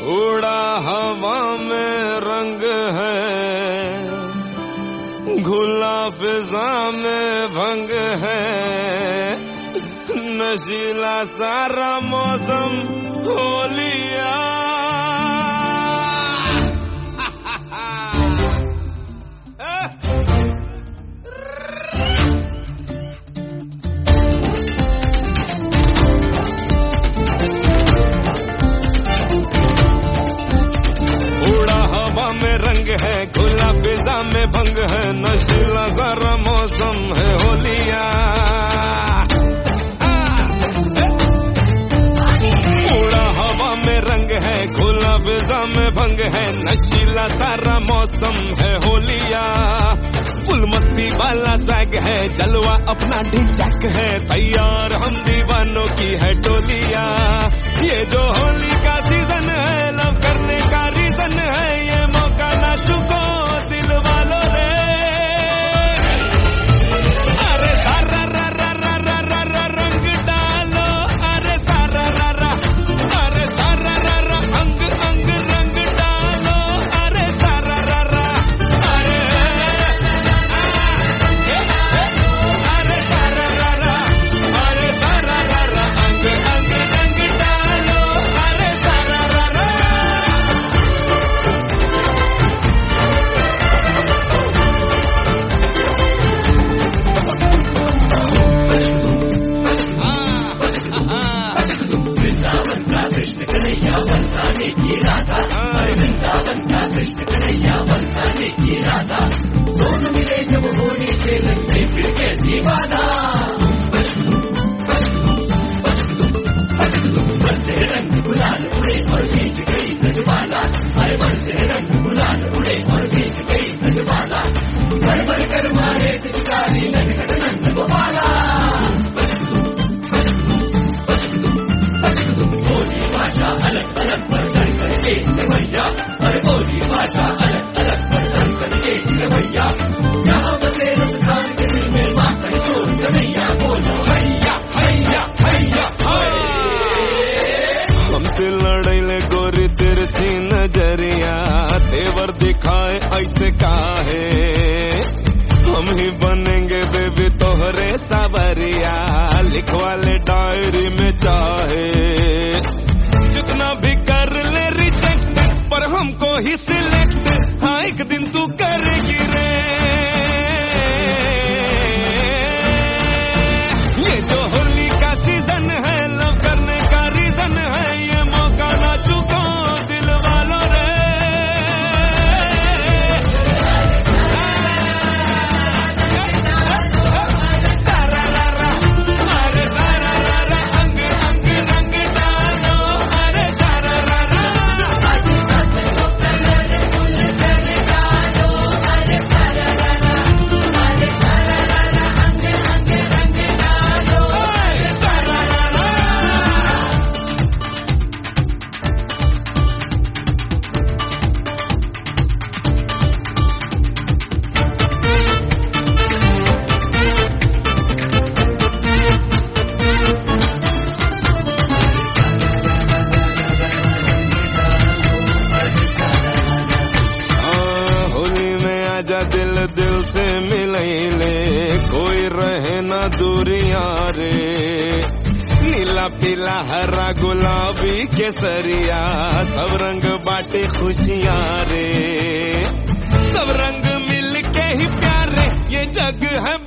उड़ा हवा में रंग है, घुला फिजा में भंग है, नशीला सारा मौसम होलिया। उड़ा हवा में रंग है, खुला फिजा में भंग है, नशीला सारा मौसम है होलिया। उड़ा हवा में रंग है, खुला फिजा में भंग है, नशीला सारा मौसम है होलिया। फुल मस्ती वाला सैग है, जलवा अपना ढिंचक है, तैयार हम दीवानों की है टोलिया। ये जो होली का सीजन है, लव करने का रीजन है, ये मौका ना चुको दिल वालों रे। अरे सारा रा रा रा रा रा रा रंग डालो, अरे सारा रा रा, अरे सारा रा रा अंग अंग रंग डालो, अरे सारा रा रा, अरे सारा रा रा, अरे सारा रा रा अंग अंग रंग डालो, अरे सारा रा रा। दोनों मिले जब होली खेलन में फिर कैसी वादा। बरसे रंग गुलाल उड़े और बीच गई गजवाला, अरे बरसे रंग गुलाल उड़े और बीच गई गजवाला। भर भर कर मारे पिचकारी नटखट नंद गोपाला। बोली भाषा अलग अलग पर चढ़ करके भैया, अरे बोली भाषा अलग अलग पर चढ़ करके भैया। यहाँ बसे रमजान के दिल में माता चोर कन्हैया, बोलो हैया हैया हैया। हमसे लड़ैले गोरी तिरछी नजरिया, तेवर दिखाए ऐसे काहे, हम ही बनेंगे बेबी तोहरे सावरिया, लिखवा ले डायरी में चाहे। जितना भी कर ले रिजेक्ट, पर हमको ही सिलेक्ट, हाँ एक दिन तू करेगी रे। ये जो होली का सीजन है, लव करने का रीजन है, ये मौका ना चुको दिल वालों रे। सारा रा रा, अरे सारा रा रा अंग अंग रंग डालो, अरे सारा रा रा। होली में आजा दिल दिल से मिलैले, कोई रहे ना दूरियां रे। नीला पीला हरा गुलाबी केसरिया, सब रंग बाटे खुशियां रे। सब रंग मिल के ही प्यारे, ये जग है